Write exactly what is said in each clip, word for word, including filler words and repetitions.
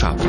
șapte.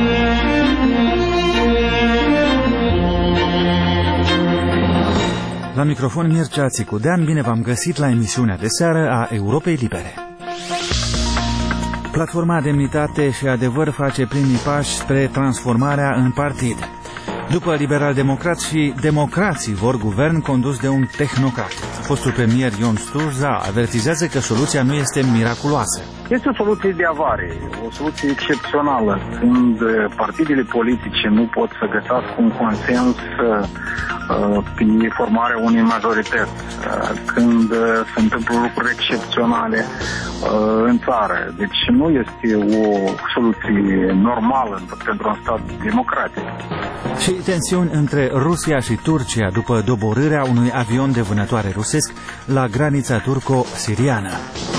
La microfon Mircea Țicudean, bine v-am găsit la emisiunea de seară a Europei Libere. Platforma Demnitate și Adevăr face primii pași spre transformarea în partid. După liberal-democrați și democrații vor guvern condus de un tehnocrat. Fostul premier Ion Sturza avertizează că soluția nu este miraculoasă. Este o soluție de avare, o soluție excepțională, când partidele politice nu pot să găsească un consens uh, prin formarea unei majorități, uh, când uh, se întâmplă lucruri excepționale uh, în țară. Deci nu este o soluție normală pentru un stat democratic. Și tensiuni între Rusia și Turcia după doborârea unui avion de vânătoare rusesc la granița turco-siriană.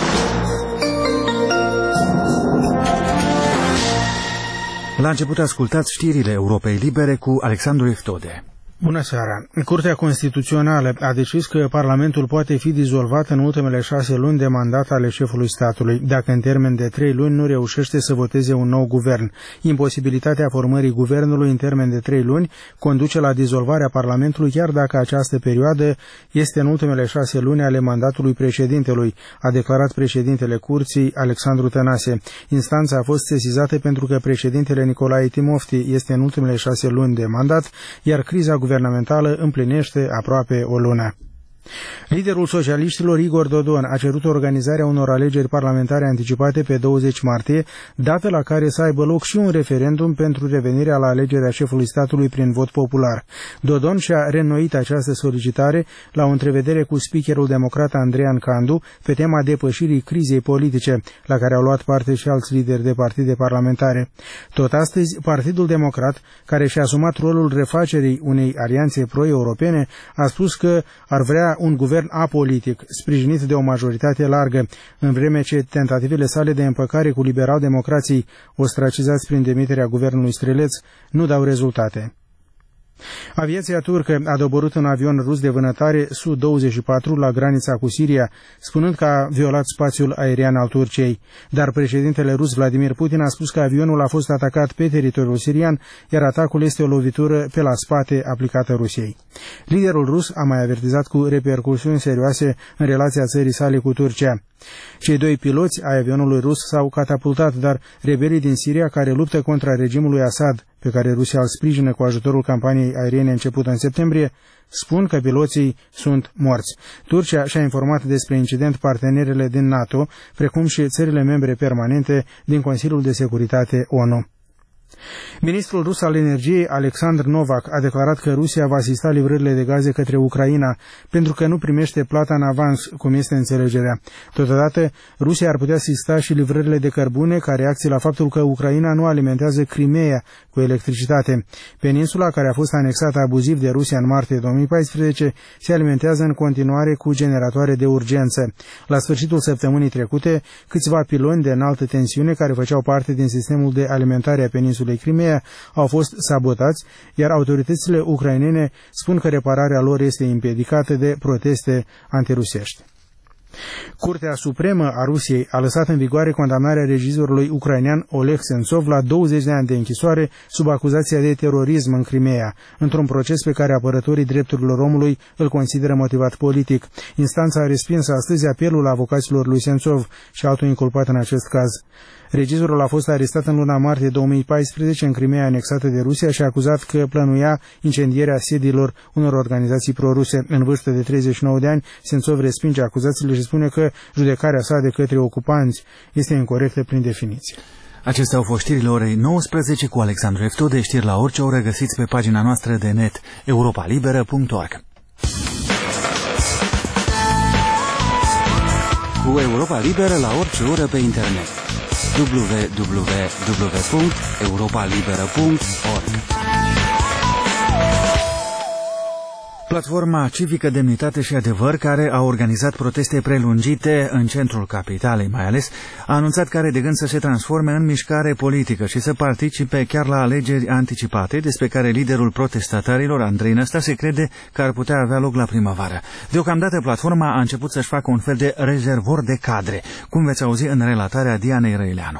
La început ascultați știrile Europei Libere cu Alexandru Eftode. Bună seara! Curtea Constituțională a decis că Parlamentul poate fi dizolvat în ultimele șase luni de mandat ale șefului statului, dacă în termen de trei luni nu reușește să voteze un nou guvern. Imposibilitatea formării guvernului în termen de trei luni conduce la dizolvarea Parlamentului, chiar dacă această perioadă este în ultimele șase luni ale mandatului președintelui, a declarat președintele Curții, Alexandru Tănase. Instanța a fost sesizată pentru că președintele Nicolae Timofti este în ultimele șase luni de mandat, iar criza guvernamentală împlinește aproape o lună. Liderul socialiștilor Igor Dodon a cerut organizarea unor alegeri parlamentare anticipate pe douăzeci martie, dată la care să aibă loc și un referendum pentru revenirea la alegerea șefului statului prin vot popular. Dodon și-a reînnoit această solicitare la o întrevedere cu speakerul democrat Andrean Candu pe tema depășirii crizei politice, la care au luat parte și alți lideri de partide parlamentare. Tot astăzi, Partidul Democrat, care și-a asumat rolul refacerii unei alianțe pro-europene, a spus că ar vrea un guvern apolitic, sprijinit de o majoritate largă, în vreme ce tentativele sale de împăcare cu liberal-democrații, ostracizați prin demiterea guvernului Streleț, nu dau rezultate. Aviația turcă a doborât un avion rus de vânătare S U douăzeci și patru la granița cu Siria, spunând că a violat spațiul aerian al Turciei. Dar președintele rus Vladimir Putin a spus că avionul a fost atacat pe teritoriul sirian, iar atacul este o lovitură pe la spate aplicată Rusiei. Liderul rus a mai avertizat cu repercusiuni serioase în relația țării sale cu Turcia. Cei doi piloți ai avionului rus s-au catapultat, dar rebelii din Siria, care luptă contra regimului Assad, pe care Rusia îl sprijină cu ajutorul campaniei aeriene începută în septembrie, spun că piloții sunt morți. Turcia și-a informat despre incident partenerele din NATO, precum și țările membre permanente din Consiliul de Securitate O N U. Ministrul rus al energiei, Alexandr Novak, a declarat că Rusia va asista livrările de gaze către Ucraina pentru că nu primește plata în avans, cum este înțelegerea. Totodată, Rusia ar putea asista și livrările de cărbune ca reacție la faptul că Ucraina nu alimentează Crimeea cu electricitate. Peninsula, care a fost anexată abuziv de Rusia în martie două mii paisprezece, se alimentează în continuare cu generatoare de urgență. La sfârșitul săptămânii trecute, câțiva piloni de înaltă tensiune care făceau parte din sistemul de alimentare a peninsulei Crimea au fost sabotați, iar autoritățile ucrainene spun că repararea lor este împiedicată de proteste antirusești. Curtea Supremă a Rusiei a lăsat în vigoare condamnarea regizorului ucrainean Oleg Sentsov la douăzeci de ani de închisoare sub acuzația de terorism în Crimea, într-un proces pe care apărătorii drepturilor omului îl consideră motivat politic. Instanța a respins astăzi apelul avocaților lui Sentsov și altul inculpat în acest caz. Regizorul a fost arestat în luna martie două mii paisprezece în Crimea anexată de Rusia și a acuzat că plănuia incendierea sediilor unor organizații proruse. În vârstă de treizeci și nouă de ani, Sentsov respinge acuzațiile și spune că judecarea sa de către ocupanți este incorectă prin definiție. Acestea au fost știrile orei nouăsprezece cu Alexandru Eftode. Știri la orice oră găsiți pe pagina noastră de net europa liberă punct org. Cu Europa Liberă la orice oră pe internet. w w w punct europa liberă punct org. Platforma Civică Demnitate și Adevăr, care a organizat proteste prelungite în centrul capitalei mai ales, a anunțat că are de gând să se transforme în mișcare politică și să participe chiar la alegeri anticipate, despre care liderul protestatarilor, Andrei Năstase, crede că ar putea avea loc la primăvară. Deocamdată, platforma a început să-și facă un fel de rezervor de cadre, cum veți auzi în relatarea Dianei Răileanu.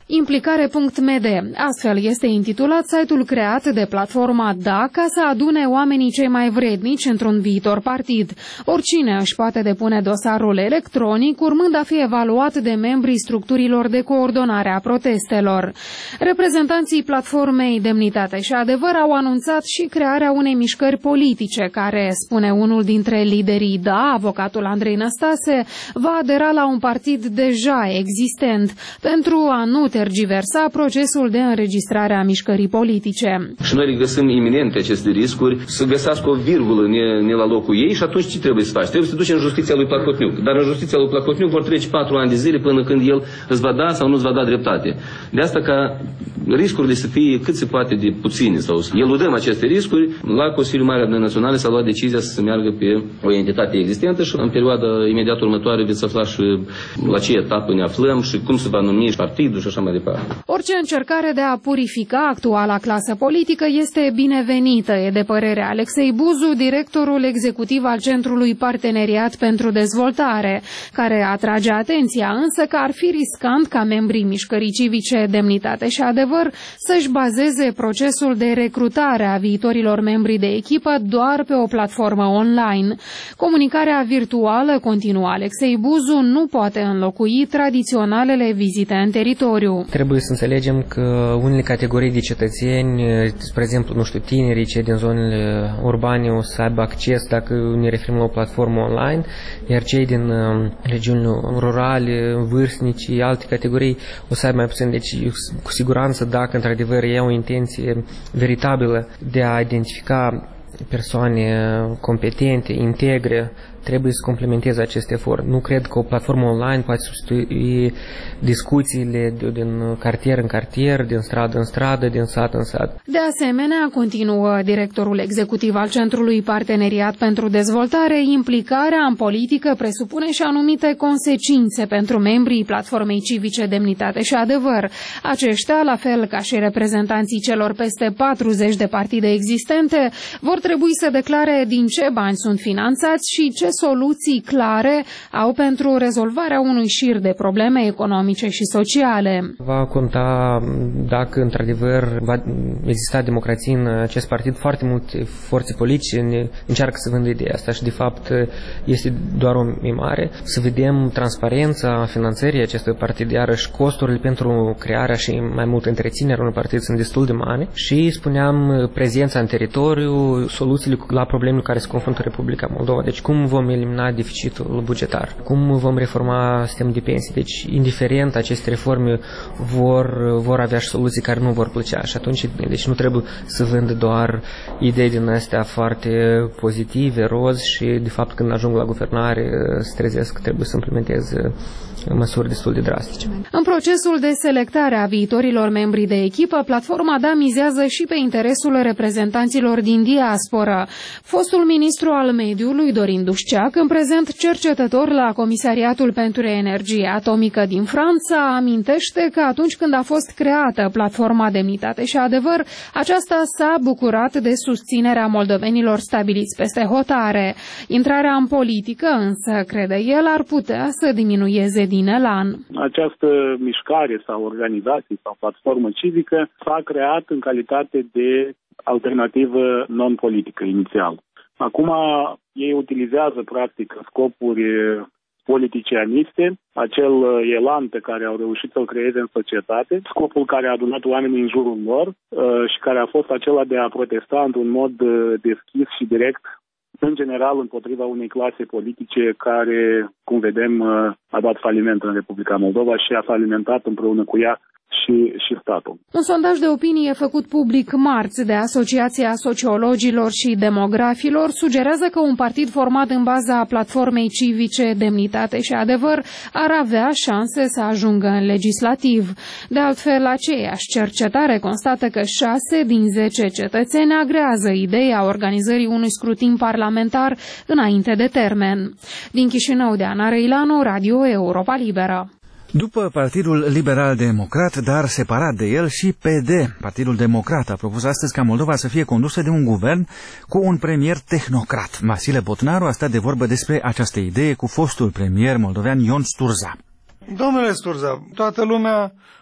Implicare punct m d. Astfel este intitulat site-ul creat de platforma D A ca să adune oamenii cei mai vrednici într-un viitor partid. Oricine își poate depune dosarul electronic, urmând a fi evaluat de membrii structurilor de coordonare a protestelor. Reprezentanții platformei Demnitate și Adevăr au anunțat și crearea unei mișcări politice care, spune unul dintre liderii D A, avocatul Andrei Năstase, va adera la un partid deja existent pentru a nu tergiversa procesul de înregistrare a mișcării politice. Și noi regăsim iminente aceste riscuri, să găsească o virgulă ne, ne la locul ei și atunci ce trebuie să faci? Trebuie să duci în justiția lui Plahotniuc. Dar în justiția lui Plahotniuc vor trece patru ani de zile până când el îți va da sau nu îți va da dreptate. De asta ca riscurile să fie cât se poate de puține sau eludăm aceste riscuri, la Consiliul Mare Adunării Naționale s-a luat decizia să se meargă pe o entitate existentă și în perioada imediat următoare veți afla și la ce etapă ne aflăm și cum se va numi partidul și așa mai departe. Orice încercare de a purifica actuala clasă politică este binevenită, e de părere Alexei Buzu, directorul executiv al Centrului Parteneriat pentru Dezvoltare, care atrage atenția însă că ar fi riscant ca membrii mișcării civice Demnitate și Adevăr să-și bazeze procesul de recrutare a viitorilor membri de echipă doar pe o platformă online. Comunicarea virtuală, continuă Alexei Buzu, nu poate înlocui tradiționalele vizite în teritoriu. Trebuie să înțelegem că unele categorii de cetățeni, spre exemplu, nu știu, tinerii, cei din zonele urbane o să aibă acces dacă ne referim la o platformă online, iar cei din regiunile rurale, vârstnici, alte categorii o să aibă mai puțin. Deci, cu siguranță, dacă într-adevăr e o intenție veritabilă de a identifica persoane competente, integre, trebuie să complementeze acest efort. Nu cred că o platformă online poate substitui discuțiile din cartier în cartier, din stradă în stradă, din sat în sat. De asemenea, continuă directorul executiv al Centrului Parteneriat pentru Dezvoltare, implicarea în politică presupune și anumite consecințe pentru membrii platformei civice Demnitate și Adevăr. Aceștia, la fel ca și reprezentanții celor peste patruzeci de partide existente, vor trebui să declare din ce bani sunt finanțați și ce soluții clare au pentru rezolvarea unui șir de probleme economice și sociale. Va conta dacă într-adevăr va exista democrație în acest partid. Foarte multe forțe politice încearcă să vândă ideea asta și de fapt este doar o mimare. Să vedem transparența finanțării acestui partid, iarăși costurile pentru crearea și mai mult întreținerea unui partid sunt destul de mari și spuneam prezența în teritoriu, soluțiile la problemele care se confruntă Republica Moldova. Deci cum vom elimina deficitul bugetar, cum vom reforma sistemul de pensii. Deci, indiferent, aceste reforme vor, vor avea și soluții care nu vor plăcea și atunci deci nu trebuie să vândă doar idei din astea foarte pozitive, roz și de fapt când ajung la guvernare se trezesc că trebuie să implementeze măsuri destul de drastice. În procesul de selectare a viitorilor membri de echipă, platforma D A mizează și pe interesul reprezentanților din diasporă. Fostul ministru al mediului, Dorin Dușceac, în prezent cercetător la Comisariatul pentru Energie Atomică din Franța, amintește că atunci când a fost creată platforma Demnitate și Adevăr, aceasta s-a bucurat de susținerea moldovenilor stabiliți peste hotare. Intrarea în politică, însă, crede el, ar putea să diminueze din elan. Această mișcare sau organizație sau platformă civică s-a creat în calitate de alternativă non-politică inițial. Acum ei utilizează practic scopuri politicianiste, acel elan pe care au reușit să-l creeze în societate, scopul care a adunat oamenii în jurul lor și care a fost acela de a protesta într-un mod deschis și direct, în general, împotriva unei clase politice care, cum vedem, a dat faliment în Republica Moldova și a falimentat împreună cu ea și, și statul. Un sondaj de opinie făcut public marți de Asociația Sociologilor și Demografilor sugerează că un partid format în baza platformei civice Demnitate și Adevăr ar avea șanse să ajungă în legislativ. De altfel, aceeași cercetare constată că șase din zece cetățeni agrează ideea organizării unui scrutin parlamentar înainte de termen. Din Chișinău, de Ana Răilanu, Radio Europa Liberă. După Partidul Liberal Democrat, dar separat de el și P D, Partidul Democrat a propus astăzi ca Moldova să fie condusă de un guvern cu un premier tehnocrat. Vasile Botnaru a stat de vorbă despre această idee cu fostul premier moldovean Ion Sturza. Domnule Sturza, toată lumea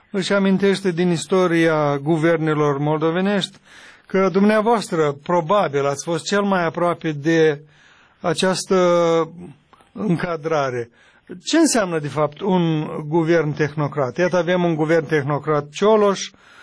își amintește din istoria guvernelor moldovenești că dumneavoastră probabil ați fost cel mai aproape de această încadrare. Ce înseamnă de fapt un guvern tehnocrat? Iată, avem un guvern tehnocrat Cioloș,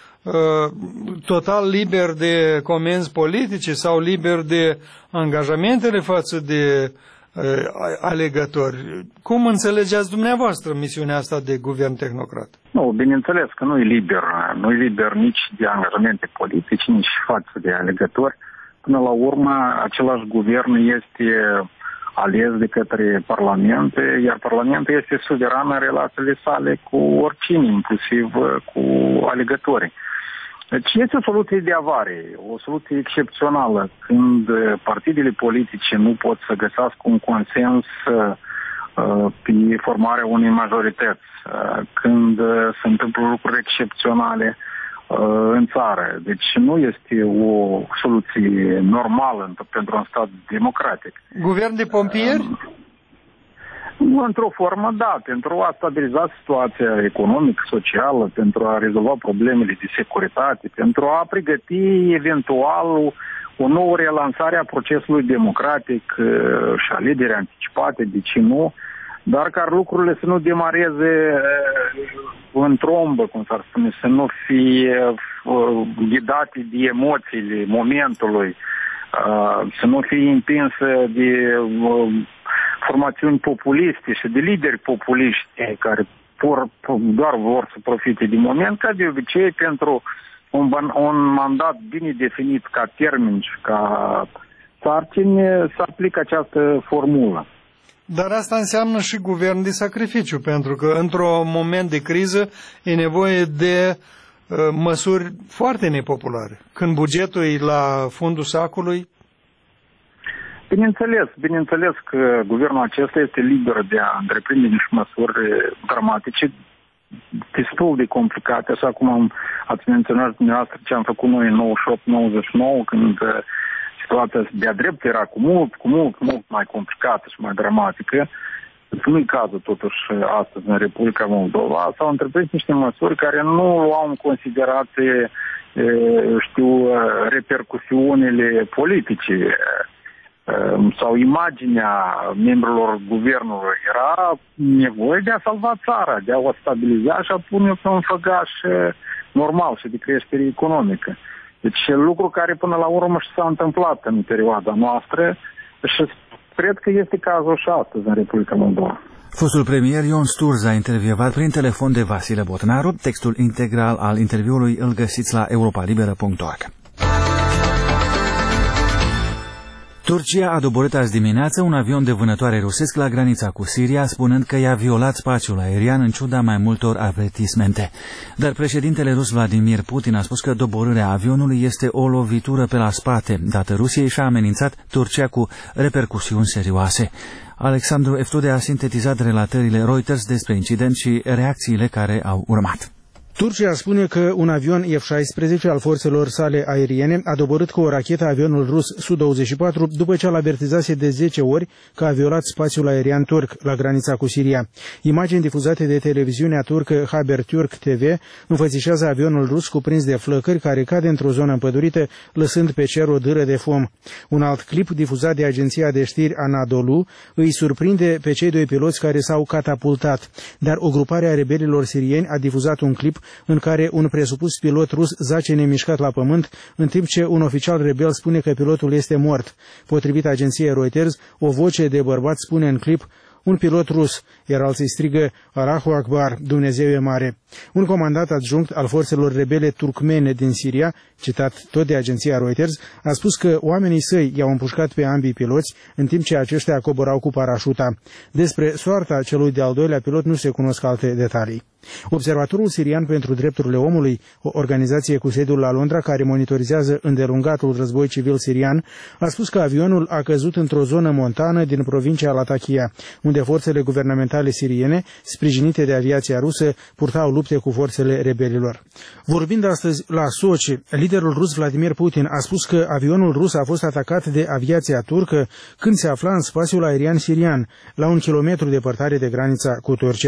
total liber de comenzi politice sau liber de angajamentele față de alegători. Cum înțelegeți dumneavoastră misiunea asta de guvern tehnocrat? Nu, bineînțeles că nu e liber. Nu e liber nici de angajamente politice, nici față de alegători. Până la urmă, același guvern este ales de către Parlament, iar Parlamentul este suveran în relațiile sale cu oricine, inclusiv cu alegătorii. Deci este o soluție de avarie, o soluție excepțională, când partidele politice nu pot să găsească un consens uh, pe formarea unei majorități, uh, când se întâmplă lucruri excepționale uh, în țară. Deci nu este o soluție normală pentru un stat democratic. Guvern de pompieri? Uh, Într-o formă, da, pentru a stabiliza situația economică, socială, pentru a rezolva problemele de securitate, pentru a pregăti eventual o nouă relansare a procesului democratic și alegeri anticipate, de ce nu, dar ca lucrurile să nu demareze în trombă, cum s-ar spune, să nu fie ghidate de emoțiile momentului, să nu fie împinsă de formațiuni populiste și de lideri populiști care por, doar vor să profite din moment, ca de obicei pentru un, un mandat bine definit ca termen și ca sarcini să aplică această formulă. Dar asta înseamnă și guvern de sacrificiu, pentru că într-un moment de criză e nevoie de uh, măsuri foarte nepopulare. Când bugetul e la fundul sacului. Bineînțeles, bineînțeles că guvernul acesta este liber de a întreprinde niște măsuri dramatice, destul de complicate, așa cum am, ați menționat dumneavoastră ce am făcut noi în nouăzeci și opt nouăzeci și nouă, când situația de-a drept era cu mult, cu mult, mult mai complicată și mai dramatică. Nu-i cazul totuși astăzi în Republica Moldova. S-au întreprins niște măsuri care nu luau în considerație, știu, repercusiunile politice sau imaginea membrilor guvernului. Era nevoie de a salva țara, de a o stabiliza și a pune pe un făgaș normal și de creștere economică. Deci lucru care până la urmă și s-a întâmplat în perioada noastră și cred că este cazul și astăzi în Republica Moldova. Fostul premier Ion Sturza a intervievat prin telefon de Vasile Botnaru. Textul integral al interviului îl găsiți la europa liberă punct org. Turcia a doborât azi dimineață un avion de vânătoare rusesc la granița cu Siria, spunând că i-a violat spațiul aerian în ciuda mai multor avertismente. Dar președintele rus Vladimir Putin a spus că doborârea avionului este o lovitură pe la spate, dată Rusiei și a amenințat Turcia cu repercusiuni serioase. Alexandru Eftude a sintetizat relatările Reuters despre incident și reacțiile care au urmat. Turcia spune că un avion F șaisprezece al forțelor sale aeriene a doborât cu o rachetă avionul rus S U douăzeci și patru după ce l-a avertizase de zece ori că a violat spațiul aerian turc la granița cu Siria. Imagini difuzate de televiziunea turcă Haberturk T V înfățișează avionul rus cuprins de flăcări care cade într-o zonă împădurită, lăsând pe cer o dâră de fum. Un alt clip difuzat de agenția de știri Anadolu îi surprinde pe cei doi piloți care s-au catapultat, dar o grupare a rebelilor sirieni a difuzat un clip în care un presupus pilot rus zace nemișcat la pământ, în timp ce un oficial rebel spune că pilotul este mort. Potrivit agenției Reuters, o voce de bărbat spune în clip: un pilot rus, iar alții strigă Allahu Akbar, Dumnezeu e mare. Un comandant adjunct al forțelor rebele turcmene din Siria, citat tot de agenția Reuters, a spus că oamenii săi i-au împușcat pe ambii piloți, în timp ce aceștia coborau cu parașuta. Despre soarta celui de-al doilea pilot nu se cunosc alte detalii. Observatorul sirian pentru drepturile omului, o organizație cu sediul la Londra care monitorizează îndelungatul război civil sirian, a spus că avionul a căzut într-o zonă montană din provincia Latakia, unde forțele guvernamentale siriene, sprijinite de aviația rusă, purtau lupte cu forțele rebelilor. Vorbind astăzi la Sochi, liderul rus Vladimir Putin a spus că avionul rus a fost atacat de aviația turcă când se afla în spațiul aerian sirian, la un kilometru departare de granița cu Turcia.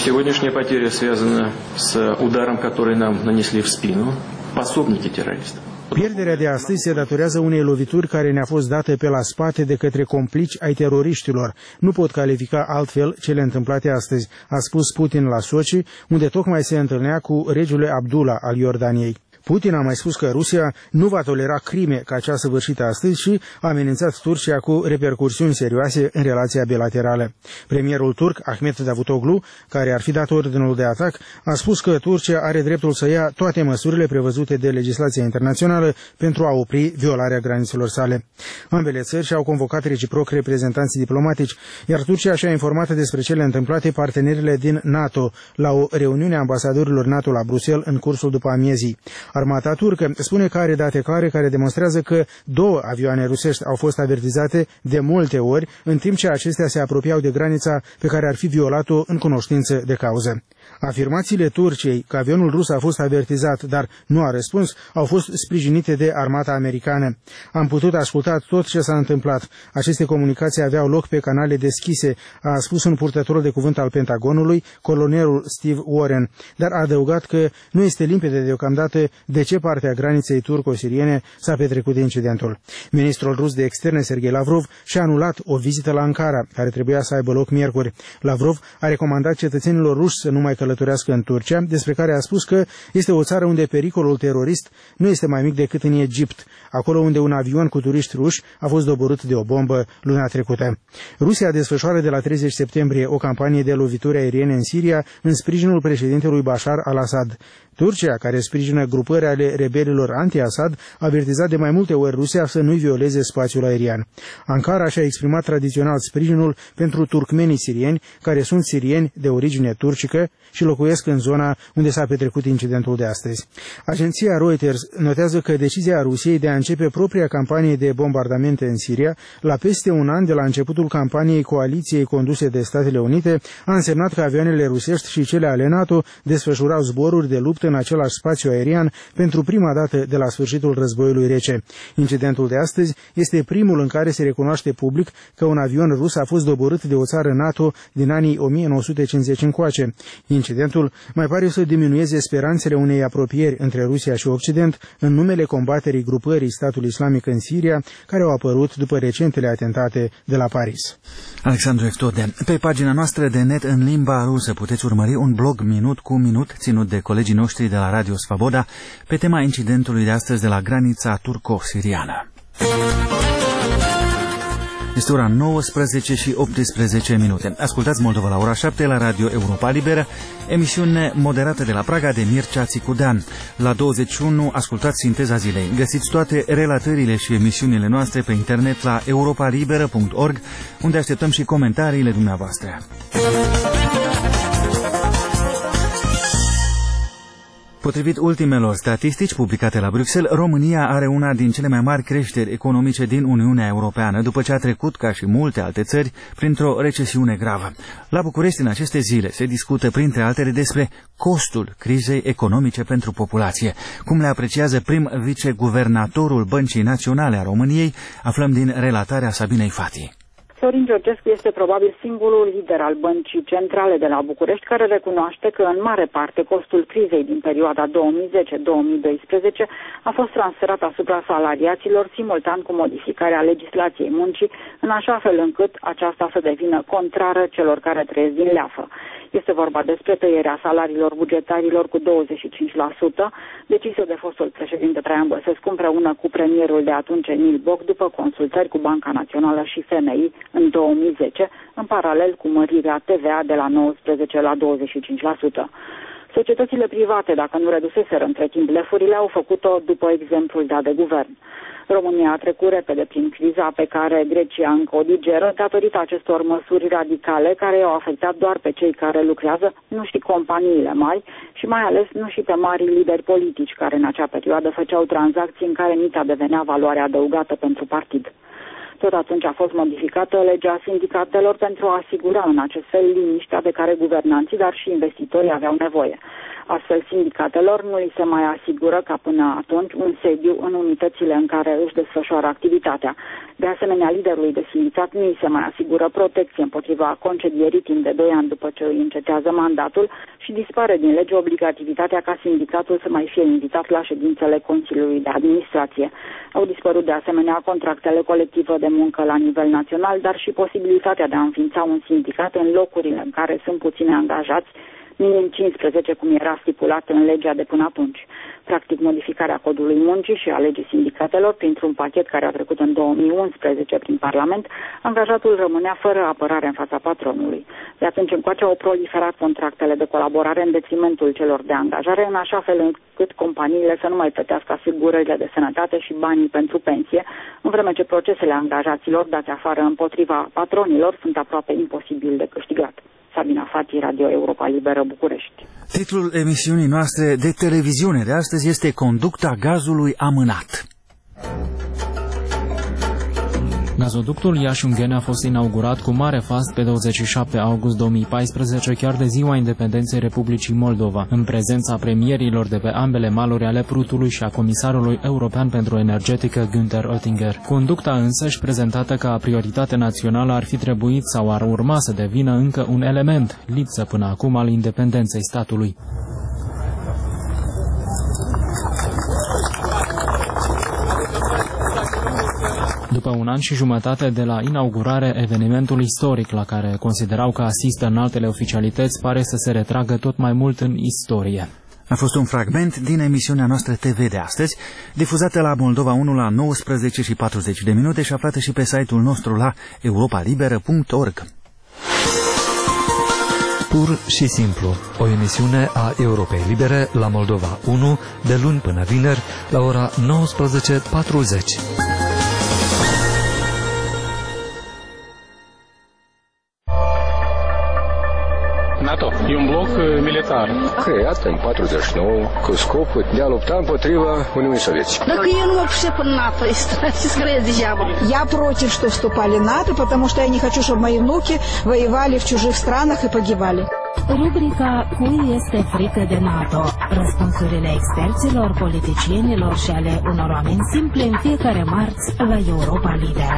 Сегодняшняя потеря связана с ударом, который нам нанесли в спину пособники террористов. Pierderea de astăzi se datorează unei lovituri care ne-a fost dată pe la spate de către complici ai teroriștilor. Nu pot califica altfel cele întâmplate astăzi, a spus Putin la Sochi, unde tocmai se întâlnea cu regele Abdullah al Iordaniei. Putin a mai spus că Rusia nu va tolera crime ca cea săvârșită astăzi și a amenințat Turcia cu repercursiuni serioase în relația bilaterală. Premierul turc, Ahmet Davutoglu, care ar fi dat ordinul de atac, a spus că Turcia are dreptul să ia toate măsurile prevăzute de legislația internațională pentru a opri violarea granițelor sale. Ambele țări și-au convocat reciproc reprezentanții diplomatici, iar Turcia și-a informat despre cele întâmplate partenerile din NATO la o reuniune a ambasadorilor NATO la Bruxelles în cursul după amiezii. Armata turcă spune că are date clare care demonstrează că două avioane rusești au fost avertizate de multe ori, în timp ce acestea se apropiau de granița pe care ar fi violat-o în cunoștință de cauză. Afirmațiile Turciei că avionul rus a fost avertizat, dar nu a răspuns, au fost sprijinite de armata americană. Am putut asculta tot ce s-a întâmplat. Aceste comunicații aveau loc pe canale deschise, a spus un purtător de cuvânt al Pentagonului, colonelul Steve Warren, dar a adăugat că nu este limpede deocamdată de ce parte a graniței turco-siriene s-a petrecut incidentul. Ministrul rus de externe, Sergei Lavrov, și-a anulat o vizită la Ankara, care trebuia să aibă loc miercuri. Lavrov a recomandat cetățenilor ruși să nu mai călătorească în Turcia, despre care a spus că este o țară unde pericolul terorist nu este mai mic decât în Egipt, acolo unde un avion cu turiști ruși a fost doborât de o bombă luna trecută. Rusia desfășoară de la treizeci septembrie o campanie de lovituri aeriene în Siria în sprijinul președintelui Bashar al-Assad. Turcia, care sprijină grupări ale rebelilor anti-Assad, a avertizat de mai multe ori Rusia să nu-i violeze spațiul aerian. Ankara și-a exprimat tradițional sprijinul pentru turcmenii sirieni, care sunt sirieni de origine turcică și locuiesc în zona unde s-a petrecut incidentul de astăzi. Agenția Reuters notează că decizia Rusiei de a începe propria campanie de bombardamente în Siria, la peste un an de la începutul campaniei coaliției conduse de Statele Unite, a însemnat că avioanele rusești și cele ale NATO desfășurau zboruri de luptă în același spațiu aerian pentru prima dată de la sfârșitul războiului rece. Incidentul de astăzi este primul în care se recunoaște public că un avion rus a fost doborât de o țară NATO din anii o mie nouă sute cincizeci încoace. Incidentul mai pare să diminueze speranțele unei apropieri între Rusia și Occident în numele combaterii grupării Statul Islamic în Siria, care au apărut după recentele atentate de la Paris. Alexandru Eftode, pe pagina noastră de net în limba rusă puteți urmări un blog minut cu minut ținut de colegii noștri de la Radio Svaboda pe tema incidentului de astăzi de la granița turco-siriană. Este ora nouăsprezece și optsprezece minute. Ascultați Moldova la ora șapte la Radio Europa Liberă, emisiune moderată de la Praga de Mircea Țicudean. La douăzeci și unu ascultați Sinteza Zilei. Găsiți toate relatările și emisiunile noastre pe internet la europa liberă punct org, unde așteptăm și comentariile dumneavoastră. Potrivit ultimelor statistici publicate la Bruxelles, România are una din cele mai mari creșteri economice din Uniunea Europeană, după ce a trecut, ca și multe alte țări, printr-o recesiune gravă. La București, în aceste zile, se discută, printre altele, despre costul crizei economice pentru populație. Cum le apreciază prim viceguvernatorul Băncii Naționale a României, aflăm din relatarea Sabinei Fati. Sorin Georgescu este probabil singurul lider al Băncii Centrale de la București care recunoaște că în mare parte costul crizei din perioada două mii zece două mii doisprezece a fost transferat asupra salariaților simultan cu modificarea legislației muncii, în așa fel încât aceasta să devină contrară celor care trăiesc din leafă. Este vorba despre tăierea salariilor bugetarilor cu douăzeci și cinci la sută, decisă de fostul președinte Traian Băsescu împreună cu premierul de atunci Emil Boc după consultări cu Banca Națională și F M I în două mii zece, în paralel cu mărirea T V A de la nouăsprezece la douăzeci și cinci la sută. Societățile private, dacă nu reduseseră între timp lefurile, au făcut-o după exemplul dat de guvern. România a trecut repede prin criza pe care Grecia încă o digeră datorită acestor măsuri radicale care au afectat doar pe cei care lucrează, nu și companiile mari și mai ales nu și pe mari lideri politici care în acea perioadă făceau tranzacții în care nita devenea valoare adăugată pentru partid. Tot atunci a fost modificată legea sindicatelor pentru a asigura în acest fel liniștea de care guvernanții, dar și investitorii aveau nevoie. Astfel, sindicatelor nu li se mai asigură ca până atunci un sediu în unitățile în care își desfășoară activitatea. De asemenea, liderului de sindicat nu îi se mai asigură protecție împotriva concedierii timp de doi ani după ce îi încetează mandatul și dispare din lege obligativitatea ca sindicatul să mai fie invitat la ședințele Consiliului de Administrație. Au dispărut de asemenea contractele colective de muncă la nivel național, dar și posibilitatea de a înființa un sindicat în locurile în care sunt puțini angajați, minim cincisprezece, cum era stipulat în legea de până atunci. Practic, modificarea codului muncii și a legii sindicatelor, printr-un pachet care a trecut în două mii unsprezece prin Parlament, angajatul rămânea fără apărare în fața patronului. De atunci încoace au proliferat contractele de colaborare în detrimentul celor de angajare, în așa fel încât companiile să nu mai plătească asigurările de sănătate și banii pentru pensie, în vreme ce procesele angajaților date afară împotriva patronilor sunt aproape imposibil de câștigat. Sabina Fati, Radio Europa Liberă, București. Titlul emisiunii noastre de televiziune de astăzi este Conducta gazului amânat. Gazoductul Iași-Ungheni a fost inaugurat cu mare fast pe douăzeci și șapte august două mii paisprezece, chiar de ziua independenței Republicii Moldova, în prezența premierilor de pe ambele maluri ale Prutului și a comisarului european pentru energetică Günther Oettinger. Conducta însăși, prezentată ca prioritate națională, ar fi trebuit sau ar urma să devină încă un element lipsă până acum al independenței statului. După un an și jumătate de la inaugurare, evenimentul istoric la care considerau că asistă în altele oficialități pare să se retragă tot mai mult în istorie. A fost un fragment din emisiunea noastră T V de astăzi, difuzată la Moldova unu la nouăsprezece și patruzeci de minute și aflată și pe site-ul nostru la europa liberă punct org. Pur și simplu, o emisiune a Europei Libere la Moldova unu, de luni până vineri, la ora nouăsprezece patruzeci. NATO e un bloc militar creat în patruzeci și nouă cu scopul de a lupta împotriva Uniunii Sovietice. Dacă eu nu вообще по НАТО, я против, что вступали в НАТО, потому что я не хочу, чтобы мои внуки воевали в чужих странах и погибали. Rubrica Cui este frică de NATO? Răspunsurile experților, politicienilor și ale unor oameni simple în fiecare marți la Europa Liberă.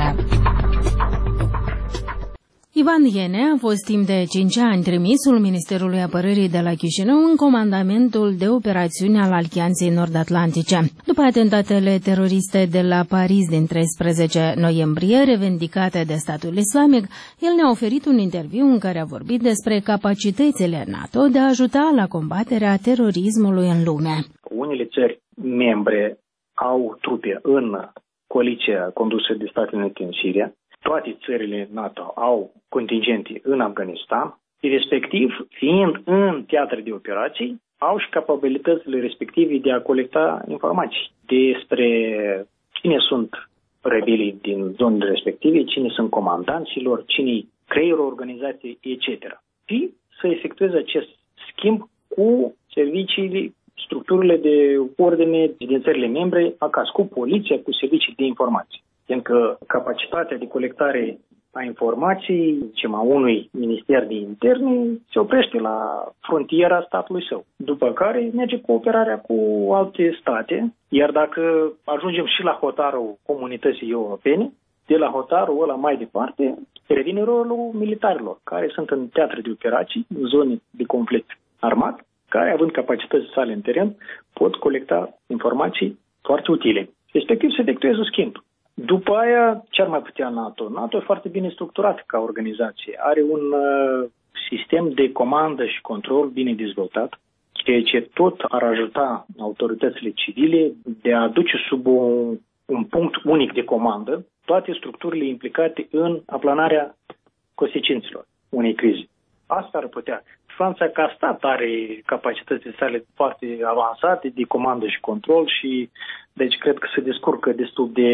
Ivan Iene a fost timp de cinci ani trimisul Ministerului Apărării de la Chișinău în comandamentul de operațiuni al Alianței Nord-Atlantice. După atentatele teroriste de la Paris din treisprezece noiembrie, revendicate de statul islamic, el ne-a oferit un interviu în care a vorbit despre capacitățile NATO de a ajuta la combaterea terorismului în lume. Unele țări membre au trupe în coaliția condusă de Statele Unite în Siria. Toate țările NATO au contingente în Afganistan, respectiv, fiind în teatre de operații, au și capabilitățile respective de a colecta informații despre cine sunt rebelii din zonele respective, cine sunt comandanților, cine-i creierul organizației, et cetera. Și să efectueze acest schimb cu serviciile, structurile de ordine din țările membre acasă, cu poliția, cu servicii de informații. Fiindcă capacitatea de colectare a informației, zicem, a unui minister de interne, se oprește la frontiera statului său. După care merge cooperarea cu alte state, iar dacă ajungem și la hotarul comunității europene, de la hotarul ăla mai departe, revine rolul militarilor, care sunt în teatre de operații, în zone de conflict armat, care, având capacități sale în teren, pot colecta informații foarte utile. Respectiv, se efectuează schimb. După aia, ce ar mai putea NATO? NATO e foarte bine structurat ca organizație. Are un uh, sistem de comandă și control bine dezvoltat, ceea ce tot ar ajuta autoritățile civile de a duce sub un, un punct unic de comandă toate structurile implicate în aplanarea consecințelor unei crize. Asta ar putea. Franța ca stat are capacitățile sale foarte avansate de comandă și control și deci cred că se descurcă destul de,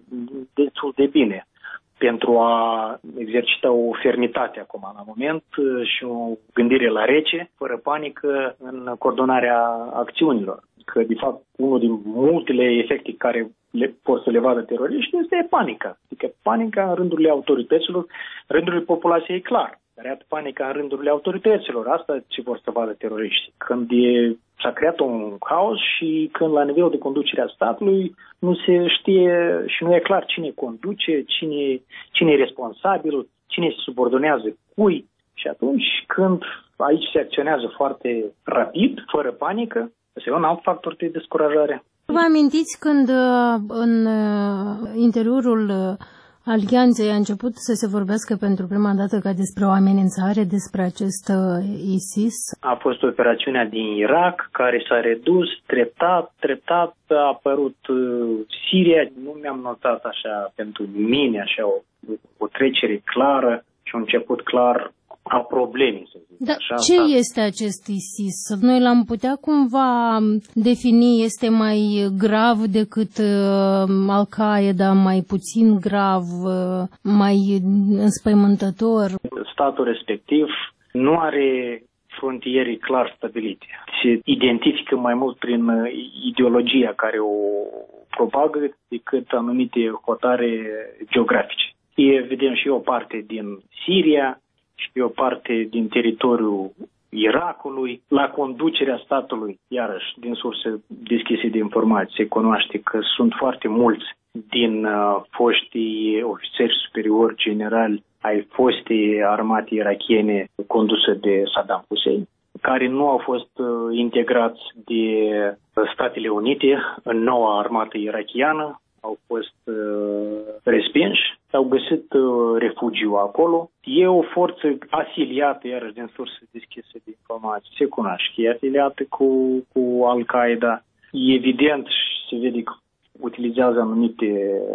destul de bine pentru a exercita o fermitate acum la moment și o gândire la rece, fără panică în coordonarea acțiunilor. că, de fapt, unul din multele efecte care le, pot să le vadă teroriștii este panica. Adică panica în rândurile autorităților, în rândurile populației e clar. Creat panica în rândurile autorităților. Asta ce vor să vadă teroriștii. Când e, s-a creat un haos și când la nivelul de conducere a statului nu se știe și nu e clar cine conduce, cine, cine e responsabil, cine se subordonează cui. Și atunci când aici se acționează foarte rapid, fără panică, este un alt factor de descurajare. Vă amintiți când în interiorul Alianței a început să se vorbească pentru prima dată ca despre o amenințare despre acest ISIS? A fost operațiunea din Irak care s-a redus treptat, treptat a apărut Siria. Nu mi-am notat așa pentru mine așa o, o trecere clară și un început clar a problemei, să zic. Dar așa, ce asta... este acest ISIS? Noi l-am putea cumva defini, este mai grav decât uh, Al-Qaeda, mai puțin grav, uh, mai înspăimântător? Statul respectiv nu are frontiere clar stabilite. Se identifică mai mult prin ideologia care o propagă decât anumite hotare geografice. E, vedem, și o parte din Siria, și o parte din teritoriul Irakului. La conducerea statului, iarăși, din surse deschise de informații, se cunoaște că sunt foarte mulți din uh, foștii ofițeri superiori generali ai fostei armate irakiene conduse de Saddam Hussein, care nu au fost uh, integrați de Statele Unite în noua armată irakiană, au fost uh, respinși, au găsit uh, refugiu acolo. E o forță asiliată, iarăși din surse deschise de informații, se cunoaște, e asiliată cu, cu Al-Qaeda. Evident, se vede că utilizează anumite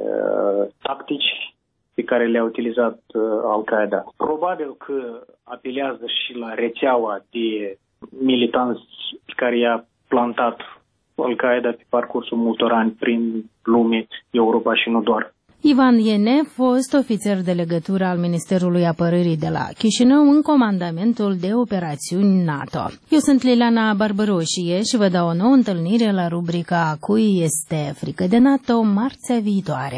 uh, tactici pe care le-a utilizat uh, Al-Qaeda. Probabil că apelează și la rețeaua de militanți pe care i-a plantat Al-Qaeda pe parcursul multor ani prin lume, Europa și nu doar. Ivan Iene, fost ofițer de legătură al Ministerului Apărării de la Chișinău în comandamentul de operațiuni NATO. Eu sunt Liliana Barbăroșie și vă dau o nouă întâlnire la rubrica Cui este frică de NATO marțea viitoare.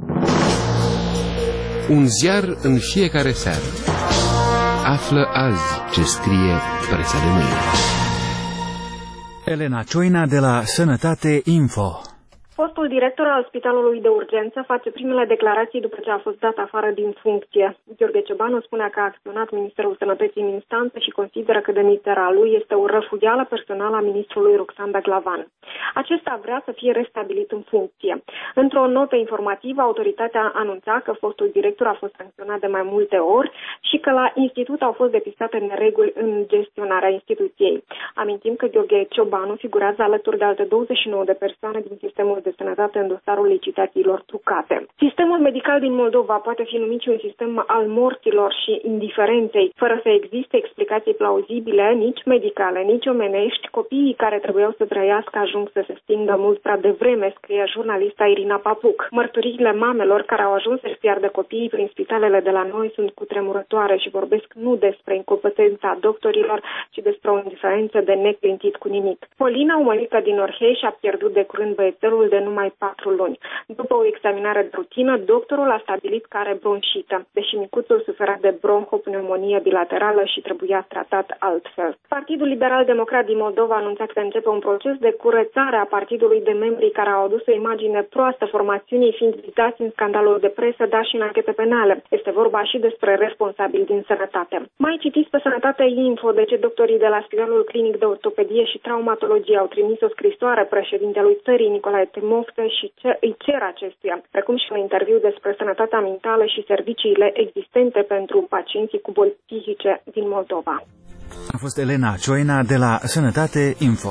Un ziar în fiecare seară. Află azi ce scrie presa de mâine. Elena Cioina de la Sănătate Info. Fostul director al Spitalului de Urgență face primele declarații după ce a fost dat afară din funcție. Gheorghe Ciobanu spunea că a acționat Ministerul Sănătății în instanță și consideră că demiterea lui este o răfuială personală a ministrului Roxan Daglavan. Acesta vrea să fie restabilit în funcție. Într-o notă informativă, autoritatea anunța că fostul director a fost sancționat de mai multe ori și că la institut au fost depistate nereguli în gestionarea instituției. Amintim că Gheorghe Ciobanu figurează alături de alte douăzeci și nouă de persoane din sistemul de sănătate în dosarul licitațiilor trucate. Sistemul medical din Moldova poate fi numit și un sistem al morților și indiferenței, fără să existe explicații plauzibile, nici medicale, nici omenești. Copiii care trebuiau să trăiască ajung să se stingă mult prea devreme, scrie jurnalista Irina Papuc. Mărturiile mamelor care au ajuns să-și piardă copiii prin spitalele de la noi sunt cutremurătoare și vorbesc nu despre incompetența doctorilor, ci despre o indiferență de neclintit cu nimic. Polina, o mărică din Orhei, și-a pierdut de curând băiețelul de numai patru luni. După o examinare de rutină, doctorul a stabilit că are bronșită, deși micuțul suferea de bronhopneumonie bilaterală și trebuia tratat altfel. Partidul Liberal Democrat din Moldova a anunțat că începe un proces de curățare a partidului de membrii care au adus o imagine proastă formațiunii, fiind vizați în scandalul de presă, dar și în anchete penale. Este vorba și despre responsabili din sănătate. Mai citiți pe Sănătate Info de ce doctorii de la Spitalul Clinic de Ortopedie și Traumatologie au trimis o scrisoare președintelui țării, Nicolae Timofte, și ce îi cer acestuia, precum și un interviu despre sănătatea mentală și serviciile existente pentru pacienții cu boli psihice din Moldova. A fost Elena Cioina de la Sănătate Info.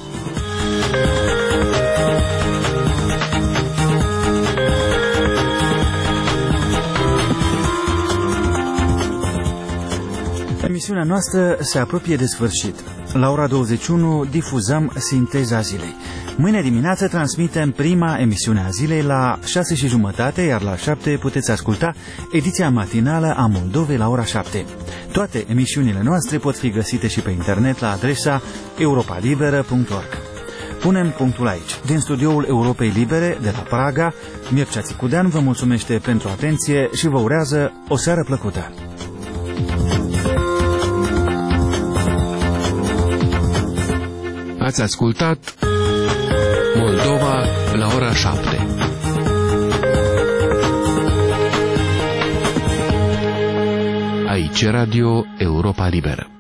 Emisiunea noastră se apropie de sfârșit. La ora douăzeci și unu difuzăm Sinteza Zilei. Mâine dimineață transmitem prima emisiune a zilei la șase și jumătate, iar la șapte puteți asculta ediția matinală a Moldovei la ora șapte. Toate emisiunile noastre pot fi găsite și pe internet la adresa europa liberă punct org. Punem punctul aici. Din studioul Europei Libere de la Praga, Mircea Țicudean vă mulțumește pentru atenție și vă urează o seară plăcută. Ați ascultat Moldova la ora șapte. Aici Radio Europa Liberă.